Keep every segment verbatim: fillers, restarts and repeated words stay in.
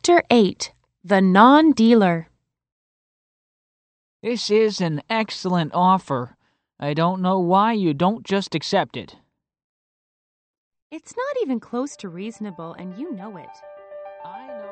Chapter eight. The Non-Dealer. This is an excellent offer. I don't know why you don't just accept it. It's not even close to reasonable, and you know it. I know.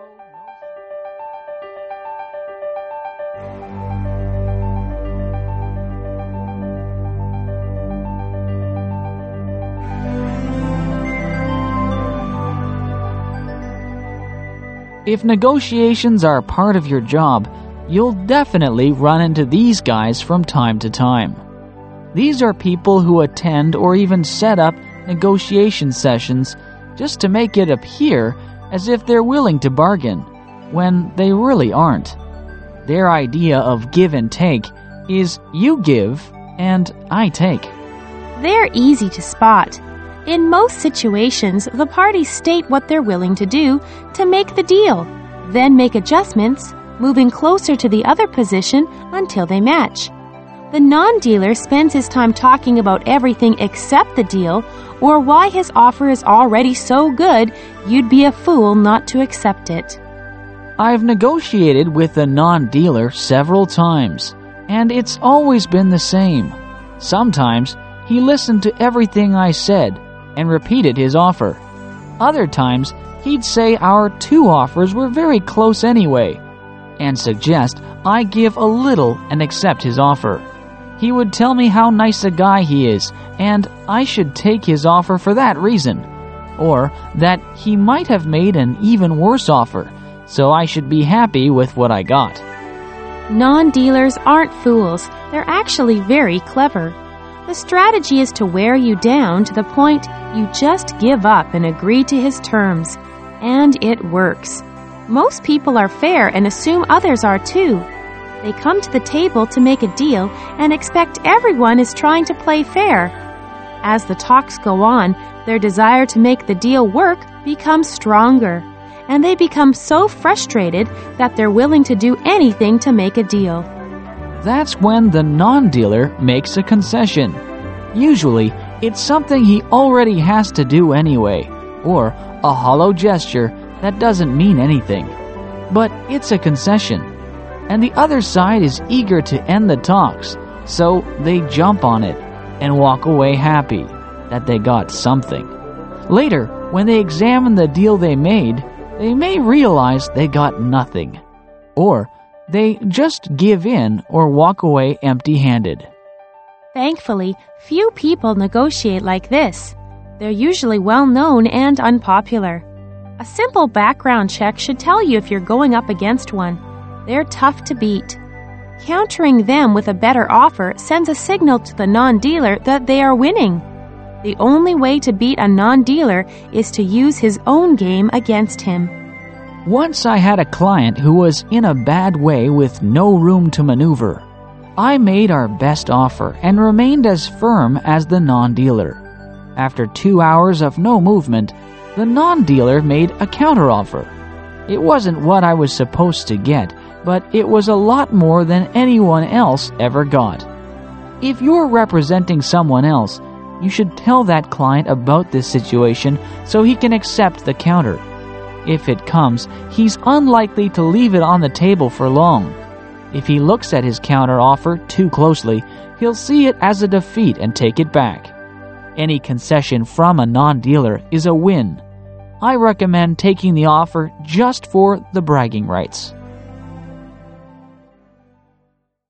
If negotiations are part of your job, you'll definitely run into these guys from time to time. These are people who attend or even set up negotiation sessions just to make it appear as if they're willing to bargain, when they really aren't. Their idea of give and take is you give and I take. They're easy to spot. In most situations, the parties state what they're willing to do to make the deal, then make adjustments, moving closer to the other position until they match. The non-dealer spends his time talking about everything except the deal or why his offer is already so good you'd be a fool not to accept it. I've negotiated with the non-dealer several times, and it's always been the same. Sometimes he listened to everything I said and repeated his offer. Other times, he'd say our two offers were very close anyway, and suggest I give a little and accept his offer. He would tell me how nice a guy he is, and I should take his offer for that reason, or that he might have made an even worse offer, so I should be happy with what I got. Non-dealers aren't fools. They're actually very clever. The strategy is to wear you down to the point you just give up and agree to his terms. And it works. Most people are fair and assume others are too. They come to the table to make a deal and expect everyone is trying to play fair. As the talks go on, their desire to make the deal work becomes stronger, and they become so frustrated that they're willing to do anything to make a deal. That's when the non-dealer makes a concession. Usually, it's something he already has to do anyway, or a hollow gesture that doesn't mean anything. But it's a concession, and the other side is eager to end the talks, so they jump on it and walk away happy that they got something. Later, when they examine the deal they made, they may realize they got nothing, or they just give in or walk away empty-handed. Thankfully, few people negotiate like this. They're usually well-known and unpopular. A simple background check should tell you if you're going up against one. They're tough to beat. Countering them with a better offer sends a signal to the non-dealer that they are winning. The only way to beat a non-dealer is to use his own game against him. Once I had a client who was in a bad way with no room to maneuver. I made our best offer and remained as firm as the non-dealer. After two hours of no movement, the non-dealer made a counteroffer. It wasn't what I was supposed to get, but it was a lot more than anyone else ever got. If you're representing someone else, you should tell that client about this situation so he can accept the counter. If it comes, he's unlikely to leave it on the table for long. If he looks at his counter offer too closely, he'll see it as a defeat and take it back. Any concession from a non-dealer is a win. I recommend taking the offer just for the bragging rights.